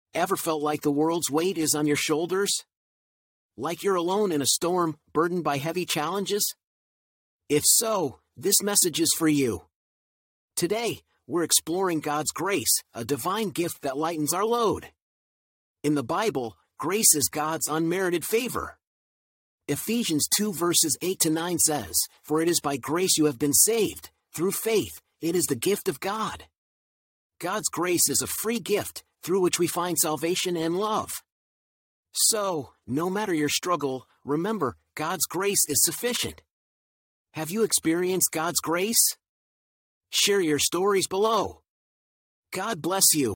Ever felt like the world's weight is on your shoulders? Like you're alone in a storm, burdened by heavy challenges? If so, this message is for you. Today, we're exploring God's grace, a divine gift that lightens our load. In the Bible, grace is God's unmerited favor. Ephesians 2 verses 8-9 says, "For it is by grace you have been saved, through faith, it is the gift of God." God's grace is a free gift, through which we find salvation and love. So, no matter your struggle, remember, God's grace is sufficient. Have you experienced God's grace? Share your stories below. God bless you.